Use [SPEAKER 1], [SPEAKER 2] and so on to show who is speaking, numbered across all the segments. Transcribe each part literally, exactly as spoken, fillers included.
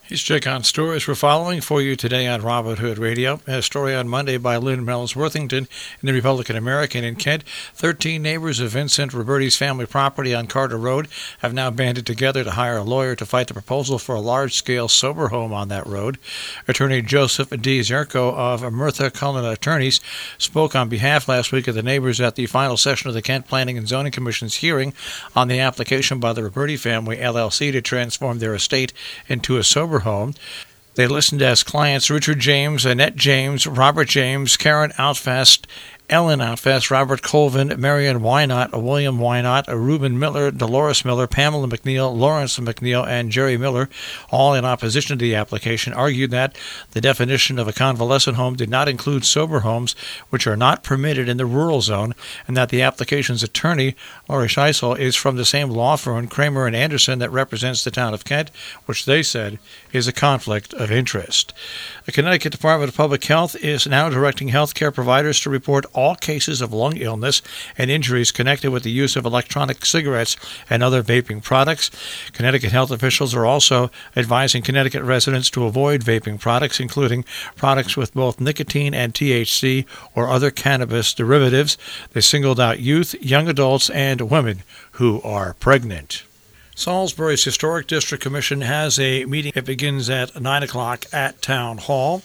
[SPEAKER 1] Here's check on stories we're following for you today on Robert Hood Radio. A story on Monday by Lynn Mells Worthington in the Republican American in Kent. Thirteen neighbors of Vincent Roberti's family property on Carter Road have now banded together to hire a lawyer to fight the proposal for a large-scale sober home on that road. Attorney Joseph D. Zerko of Murtha Cullen Attorneys spoke on behalf last week of the neighbors at the final session of the Kent Planning and Zoning Commission's hearing on the application by the Roberti family, L L C, to transform their estate into a sober home. They listened as clients Richard James, Annette James, Robert James, Karen Outfast, Ellen Outfast, Robert Colvin, Marion Wynot, William Wynot, Reuben Miller, Dolores Miller, Pamela McNeil, Lawrence McNeil, and Jerry Miller, all in opposition to the application, argued that the definition of a convalescent home did not include sober homes, which are not permitted in the rural zone, and that the application's attorney, Laurie Scheisel, is from the same law firm, Kramer and Anderson, that represents the town of Kent, which they said is a conflict of interest. The Connecticut Department of Public Health is now directing healthcare providers to report all cases of lung illness and injuries connected with the use of electronic cigarettes and other vaping products. Connecticut health officials are also advising Connecticut residents to avoid vaping products, including products with both nicotine and T H C or other cannabis derivatives. They singled out youth, young adults, and women who are pregnant. Salisbury's Historic District Commission has a meeting. It begins at nine o'clock at Town Hall.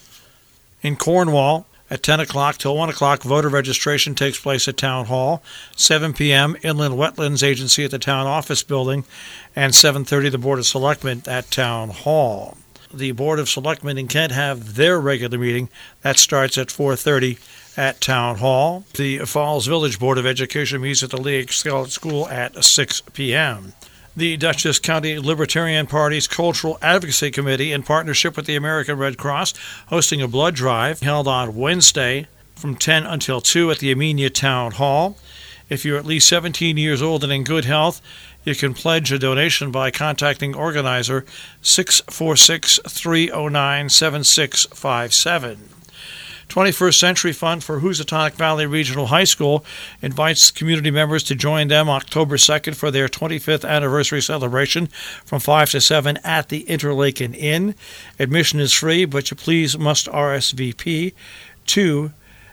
[SPEAKER 1] In Cornwall, at ten o'clock till one o'clock, voter registration takes place at Town Hall. seven p.m., Inland Wetlands Agency at the Town Office Building. And seven thirty, the Board of Selectmen at Town Hall. The Board of Selectmen in Kent have their regular meeting. That starts at four thirty at Town Hall. The Falls Village Board of Education meets at the League Scout School at six p.m. The Dutchess County Libertarian Party's Cultural Advocacy Committee, in partnership with the American Red Cross, hosting a blood drive held on Wednesday from ten until two at the Amenia Town Hall. If you're at least seventeen years old and in good health, you can pledge a donation by contacting organizer six four six, three oh nine, seven six five seven. twenty-first Century Fund for Housatonic Valley Regional High School invites community members to join them October second for their twenty-fifth anniversary celebration from five to seven at the Interlaken Inn. Admission is free, but you please must R S V P to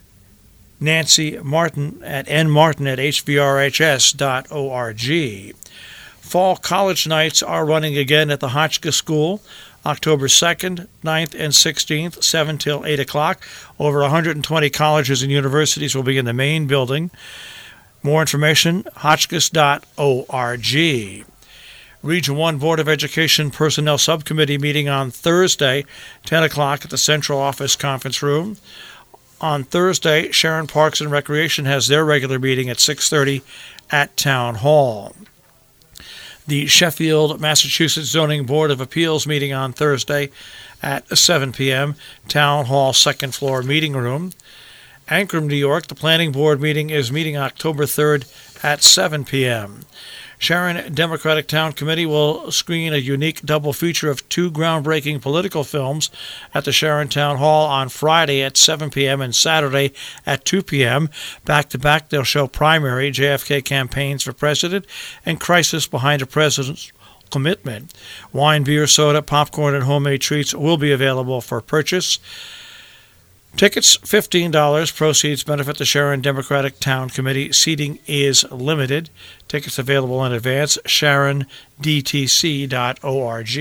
[SPEAKER 1] Nancy Martin at nmartin at h v r h s dot org. Fall college nights are running again at the Hotchkiss School. October second, ninth, and sixteenth, seven till eight o'clock. Over one hundred twenty colleges and universities will be in the main building. More information, hotchkiss dot org. Region one Board of Education Personnel Subcommittee meeting on Thursday, ten o'clock at the Central Office Conference Room. On Thursday, Sharon Parks and Recreation has their regular meeting at six thirty at Town Hall. The Sheffield, Massachusetts Zoning Board of Appeals meeting on Thursday at seven p.m., Town Hall second floor meeting room. Ancrum, New York, the Planning Board meeting is meeting October third at seven p.m. Sharon Democratic Town Committee will screen a unique double feature of two groundbreaking political films at the Sharon Town Hall on Friday at seven p.m. and Saturday at two p.m. Back-to-back, they'll show Primary, J F K Campaigns for President, and Crisis Behind a President's Commitment. Wine, beer, soda, popcorn, and homemade treats will be available for purchase. Tickets, fifteen dollars. Proceeds benefit the Sharon Democratic Town Committee. Seating is limited. Tickets available in advance, sharon d t c dot org.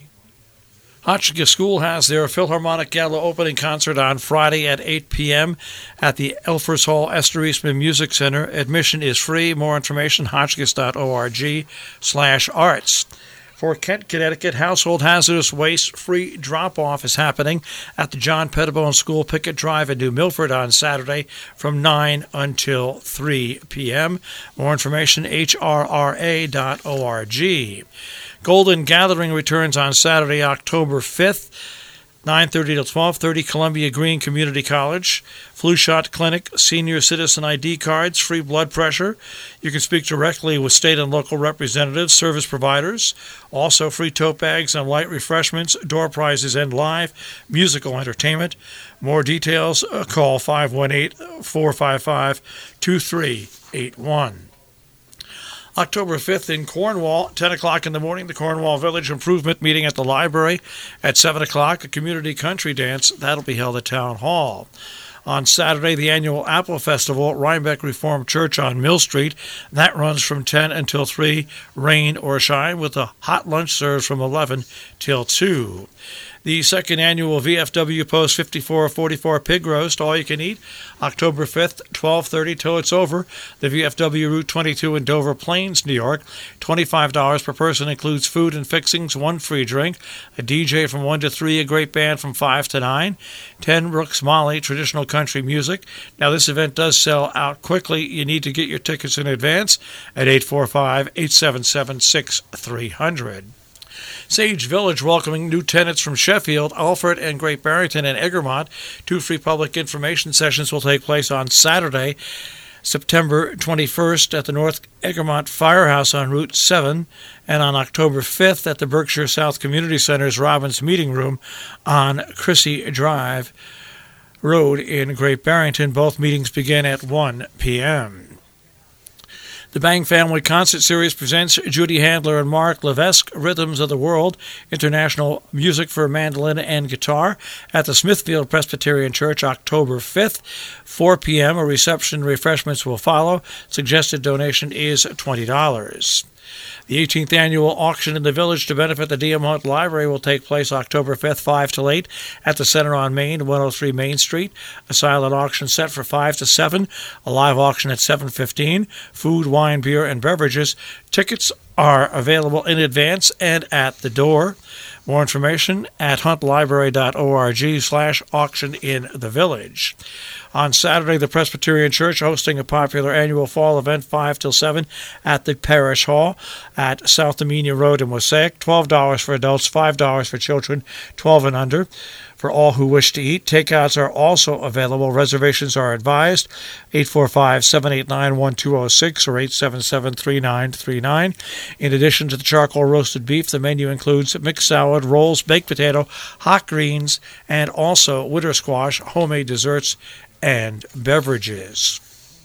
[SPEAKER 1] Hotchkiss School has their Philharmonic Gala opening concert on Friday at eight p.m. at the Elfers Hall Esther Eastman Music Center. Admission is free. More information, hotchkiss dot org slash arts. For Kent, Connecticut, household hazardous waste free drop-off is happening at the John Pettibone School Picket Drive in New Milford on Saturday from nine until three p.m. More information, h r r a dot org. Golden Gathering returns on Saturday, October fifth, nine thirty to twelve thirty, Columbia Green Community College. Flu shot clinic, senior citizen I D cards, free blood pressure. You can speak directly with state and local representatives, service providers. Also free tote bags and light refreshments, door prizes, and live musical entertainment. More details, uh, call five one eight, four five five, two three eight one. October fifth in Cornwall, ten o'clock in the morning, the Cornwall Village Improvement Meeting at the library. At seven o'clock, a community country dance. That'll be held at Town Hall. On Saturday, the annual Apple Festival at Rhinebeck Reformed Church on Mill Street. That runs from ten until three, rain or shine, with a hot lunch served from eleven till two. The second annual V F W Post fifty-four forty-four Pig Roast, all you can eat, October fifth, twelve thirty till it's over. The V F W Route twenty-two in Dover Plains, New York. twenty-five dollars per person, includes food and fixings, one free drink, a D J from one to three, a great band from five to nine, ten Brooks Molly, traditional country music. Now, this event does sell out quickly. You need to get your tickets in advance at eight four five, eight seven seven, six three zero zero. Sage Village welcoming new tenants from Sheffield, Alfred, and Great Barrington and Egremont. Two free public information sessions will take place on Saturday, September twenty-first at the North Egremont Firehouse on Route seven, and on October fifth at the Berkshire South Community Center's Robbins Meeting Room on Crissy Drive Road in Great Barrington. Both meetings begin at one p.m. The Bang Family Concert Series presents Judy Handler and Mark Levesque, Rhythms of the World, international music for mandolin and guitar, at the Smithfield Presbyterian Church, October fifth, four p.m. A reception and refreshments will follow. Suggested donation is twenty dollars. The eighteenth annual auction in the village to benefit the D M Hunt Library will take place October fifth, five till eight, at the Center on Main, one oh three Main Street. A silent auction set for five to seven, a live auction at seven fifteen, food, wine, beer, and beverages. Tickets are available in advance and at the door. More information at huntlibrary.org slash auction in the village. On Saturday, the Presbyterian Church hosting a popular annual fall event five till seven at the Parish Hall at South Amenia Road in Mosaic. twelve dollars for adults, five dollars for children twelve and under. For all who wish to eat, takeouts are also available. Reservations are advised. eight four five, seven eight nine, one two zero six or eight seven seven, three nine three nine. In addition to the charcoal roasted beef, the menu includes mixed salad, rolls, baked potato, hot greens, and also winter squash, homemade desserts, and beverages.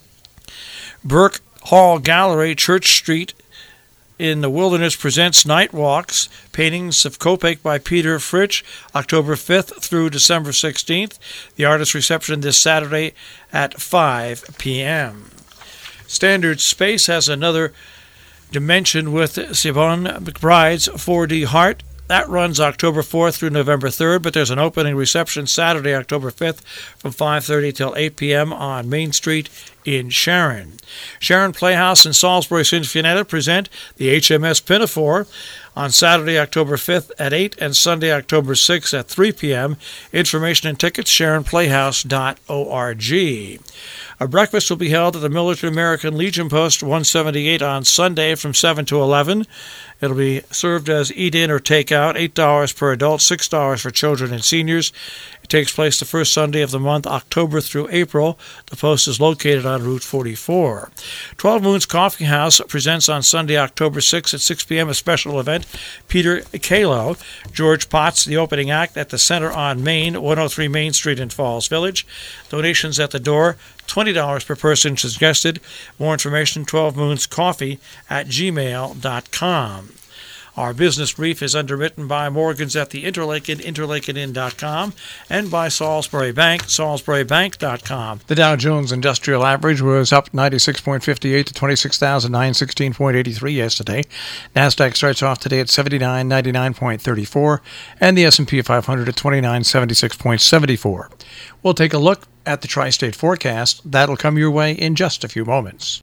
[SPEAKER 1] Burke Hall Gallery, Church Street in the Wilderness presents Night Walks, paintings of Kopek by Peter Fritsch, October fifth through December sixteenth. The artist reception this Saturday at five p.m. Standard Space has another dimension with Siobhan McBride's four D Heart. That runs October fourth through November third, but there's an opening reception Saturday, October fifth from five thirty till eight p.m. on Main Street in Sharon. Sharon Playhouse and Salisbury Sinfonietta present the H M S Pinafore on Saturday, October fifth at eight and Sunday, October sixth at three p.m. Information and tickets, sharon playhouse dot org. A breakfast will be held at the Military American Legion Post one seventy-eight on Sunday from seven to eleven. It'll be served as eat-in or take-out, eight dollars per adult, six dollars for children and seniors. It takes place the first Sunday of the month, October through April. The post is located on Route forty-four. twelve Moons Coffee House presents on Sunday, October sixth at six p.m. a special event. Peter Kalo, George Potts, the opening act at the Center on Main, one oh three Main Street in Falls Village. Donations at the door, twenty dollars per person suggested. More information, twelve moons coffee at gmail dot com. Our business brief is underwritten by Morgans at the Interlaken, interlaken inn dot com, and by Salisbury Bank, salisbury bank dot com. The Dow Jones Industrial Average was up ninety-six point five eight to twenty-six thousand nine hundred sixteen point eight three yesterday. NASDAQ starts off today at seventy-nine ninety-nine point three four, and the S and P five hundred at twenty-nine seventy-six point seven four. We'll take a look at the tri-state forecast. That'll come your way in just a few moments.